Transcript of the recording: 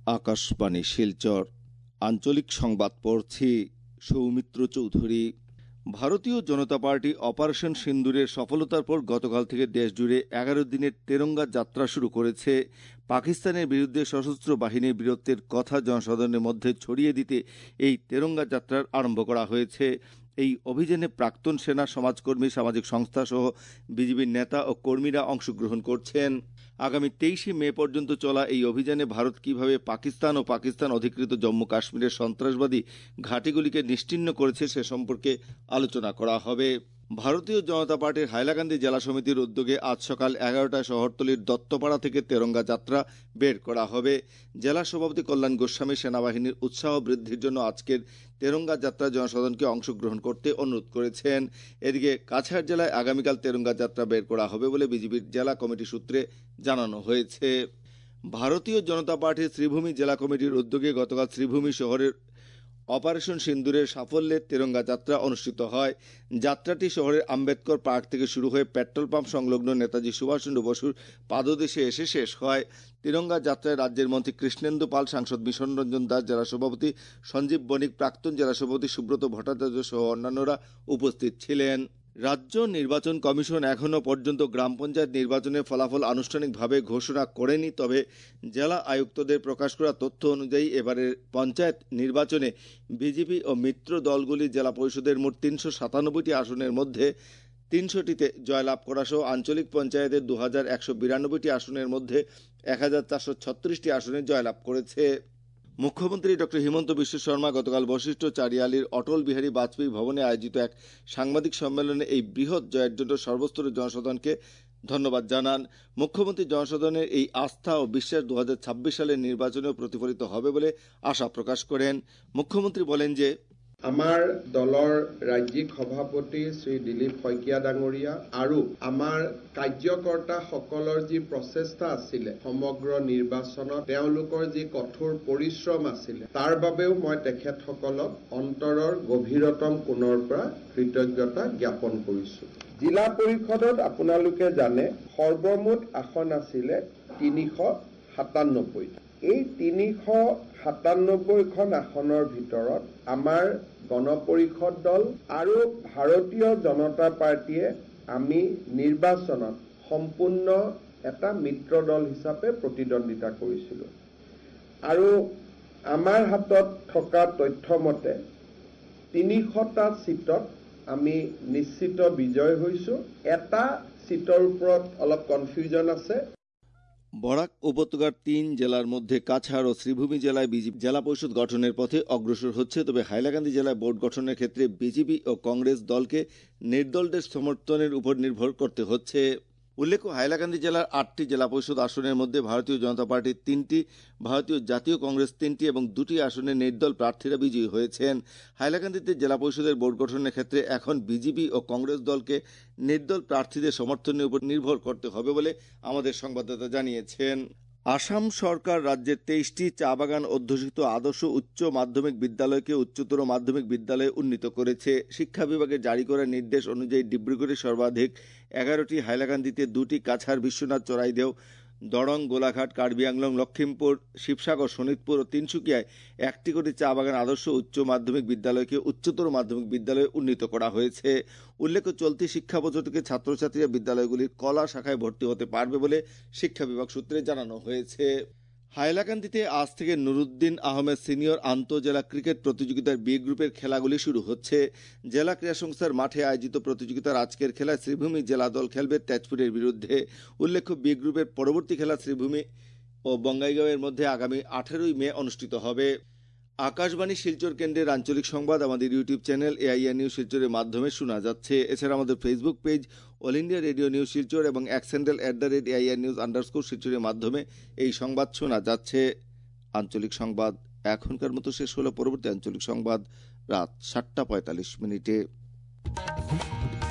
আকাশবাণী শিলচর আঞ্চলিক সংবাদ পড়ছি সৌমিত্র চৌধুরী। ভারতীয় জনতা পার্টি অপারেশন সিন্দুরের সফলতার পর গতকাল থেকে দেশজুড়ে 11 দিনের তেরঙ্গা যাত্রা শুরু করেছে। পাকিস্তানের বিরুদ্ধে সশস্ত্র বাহিনীর বীরত্বের কথা জনসাধারণের মধ্যে ছড়িয়ে দিতে এই তেরঙ্গা যাত্রার আরম্ভ করা হয়েছে। এই অভিযানে প্রাক্তন সেনা, সমাজকর্মী, সামাজিক সংস্থা সহ বিজেপির নেতা ও কর্মীরা অংশগ্রহণ করছেন। আগামী 23 মে পর্যন্ত চলা এই অভিযানে ভারত কিভাবে পাকিস্তান ও পাকিস্তান অধিকৃত জম্মু কাশ্মীরের সন্ত্রাসবাদী ঘাঁটিগুলিকে নিশ্চিহ্ন করেছে সে সম্পর্কে আলোচনা করা হবে। ভারতীয় জনতা পার্টির হাইলাকান্দি জেলা সমিতির উদ্যোগে আজ সকাল 11টায় শহরতলির দত্তপাড়া থেকে তেরঙ্গা যাত্রা বের করা হবে। জেলা সভাপতি কল্যাণ গোস্বামী সেনাবাহিনীর উৎসাহ বৃদ্ধির জন্য আজকের তেরঙ্গা যাত্রা জনসাধারণকে অংশগ্রহণ করতে অনুরোধ করেছেন। এদিকে কাছাড় জেলায় আগামীকাল তেরঙ্গা যাত্রা বের করা হবে বলে বিজেপির জেলা কমিটি সূত্রে জানানো হয়েছে। ভারতীয় জনতা পার্টির শ্রীভূমি জেলা কমিটির উদ্যোগে গতকাল শ্রীভূমি শহরের অপারেশন সিন্দুরের সাফল্যের তেরঙ্গা যাত্রা অনুষ্ঠিত হয়। যাত্রাটি শহরের আম্বেদকর পার্ক থেকে শুরু হয়ে পেট্রোল পাম্প সংলগ্ন নেতাজি সুভাষচন্দ্র বসুর পাদদেশে এসে শেষ হয়। তিরঙ্গা যাত্রায় রাজ্যের মন্ত্রী কৃষ্ণেন্দু পাল, সাংসদ মিশন রঞ্জন দাস, জেলা সভাপতি সঞ্জীব বণিক, প্রাক্তন জেলা সভাপতি সুব্রত ভট্টাচার্য সহ অন্যান্যরা উপস্থিত ছিলেন। রাজ্য নির্বাচন কমিশন এখনও পর্যন্ত গ্রাম পঞ্চায়েত নির্বাচনের ফলাফল আনুষ্ঠানিকভাবে ঘোষণা করেনি। তবে জেলা আয়ুক্তদের প্রকাশ করা তথ্য অনুযায়ী এবারের পঞ্চায়েত নির্বাচনে বিজেপি ও মিত্র দলগুলি জেলা পরিষদের মোট 397টি আসনের মধ্যে 300টিতে জয়লাভ করা সহ আঞ্চলিক পঞ্চায়েতের 2192টি আসনের মধ্যে 1436টি আসনে জয়লাভ করেছে। মুখ্যমন্ত্রী ডক্টর হিমন্ত বিশ্ব শর্মা গতকাল বশিষ্ঠ চারিয়ালির অটল বিহারী বাজপেয়ী ভবনে আয়োজিত এক সাংবাদিক সম্মেলনে এই বৃহৎ জয়ের জন্য সর্বস্তরের জনসাধারণকে ধন্যবাদ জানান। মুখ্যমন্ত্রী জনসাধারণের এই আস্থা ও বিশ্বাস 2026 সালের নির্বাচনেও প্রতিফলিত হবে বলে আশা প্রকাশ করেন। মুখ্যমন্ত্রী বলেন যে আমাৰ দলৰ ৰাজ্যিক সভাপতি শ্ৰী দিলীপ শইকীয়া ডাঙৰীয়া আৰু আমাৰ কাৰ্যকৰ্তাসকলৰ যি প্ৰচেষ্টা আছিলে সমগ্ৰ নিৰ্বাচনত তেওঁলোকৰ যি কঠোৰ পৰিশ্ৰম আছিলে তাৰ বাবেও মই তেখেতসকলক অন্তৰৰ গভীৰতম কোণৰ পৰা কৃতজ্ঞতা জ্ঞাপন কৰিছো। জিলা পৰিষদত আপোনালোকে জানে সৰ্বমুঠ আসন আছিলে 397। এই 397খন আসনৰ ভিতৰত আমাৰ গণপৰিষদ দল আৰু ভাৰতীয় জনতা পাৰ্টিয়ে আমি নিৰ্বাচনত সম্পূৰ্ণ এটা মিত্ৰ দল হিচাপে প্ৰতিদ্বন্দ্বিতা কৰিছিলোঁ আৰু আমাৰ হাতত থকা তথ্য মতে 300টা সিটত আমি নিশ্চিত বিজয় হৈছো। এটা সিটৰ ওপৰত অলপ কনফিউজন আছে। বরাক উপত্যকার 3 জেলার মধ্যে কাছাড় ও শ্রীভূমি জেলায় বিজেপি জেলা পরিষদ গঠনের পথে অগ্রসর হচ্ছে। তবে হাইলাকান্দি জেলায় বোর্ড গঠনের ক্ষেত্রে বিজেপি ও কংগ্রেস দলকে নির্দলদের সমর্থনের উপর নির্ভর করতে হচ্ছে। উল্লেখ্য, হাইলাকান্দি জেলার 8টি জেলা পরিষদ আসনের মধ্যে ভারতীয় জনতা পার্টির 3টি, ভারতীয় জাতীয় কংগ্রেস 3টি এবং 2টি আসনে নির্দল প্রার্থীরা বিজয়ী হয়েছেন। হাইলাকান্দিতে জেলা পরিষদের বোর্ড গঠনের ক্ষেত্রে এখন বিজেপি ও কংগ্রেস দলকে নির্দল প্রার্থীদের সমর্থনের উপর নির্ভর করতে হবে বলে আমাদের সংবাদদাতা জানিয়েছেন। আসাম সরকার রাজ্যের 23টি চা বাগান অধ্যুষিত আদর্শ উচ্চ মাধ্যমিক বিদ্যালয়কে উচ্চতর মাধ্যমিক বিদ্যালয়ে উন্নীত করেছে। শিক্ষা বিভাগের জারি করা নির্দেশ অনুযায়ী ডিব্রুগড়ে সর্বাধিক 11টি, হাইলাকান্দিতে 2টি, কাছাড়, বিশ্বনাথ, চড়াইদেও, দরং, গোলাঘাট, কার্বি আংলং, লক্ষিমপুর, শিবসাগর, শোনিতপুর ও তিনসুকিয়ায় 1টি করে চা বাগান আদর্শ উচ্চ মাধ্যমিক বিদ্যালয়কে উচ্চতর মাধ্যমিক বিদ্যালয়ে উন্নীত করা হয়েছে। উল্লেখ্য, চলতি শিক্ষা বছর থেকে ছাত্রছাত্রীরা বিদ্যালয়গুলির কলা শাখায় ভর্তি হতে পারবে বলে শিক্ষা বিভাগ সূত্রে জানানো হয়েছে। হাইলাকান্দিতে আজ থেকে নুরুদ্দিন আহমেদ সিনিয়র আন্তঃজেলা ক্রিকেট প্রতিযোগিতার বি গ্রুপের খেলাগুলি শুরু হচ্ছে। জেলা ক্রীড়া সংস্থার মাঠে আয়োজিত প্রতিযোগিতার আজকের খেলায় শ্রীভূমি জেলা দল খেলবে তেজপুরের বিরুদ্ধে। উল্লেখ্য, বি গ্রুপের পরবর্তী খেলা শ্রীভূমি ও বঙ্গাইগাঁওয়ের মধ্যে আগামী 18 মে অনুষ্ঠিত হবে। আকাশবাণী শিলচর কেন্দ্রের আঞ্চলিক সংবাদ আমাদের ইউটিউব চ্যানেল এআইআর নিউজ শিলচরের মাধ্যমে শোনা যাচ্ছে। এছাড়া আমাদের Facebook page all India radio news Silchar এবং এক্স হ্যান্ডেল @AIR News_ শিলচরের মাধ্যমে এই সংবাদ শোনা যাচ্ছে। আঞ্চলিক সংবাদ এখনকার মতো শেষ হলো। পরবর্তী আঞ্চলিক সংবাদ রাত 7:45 মিনিটে।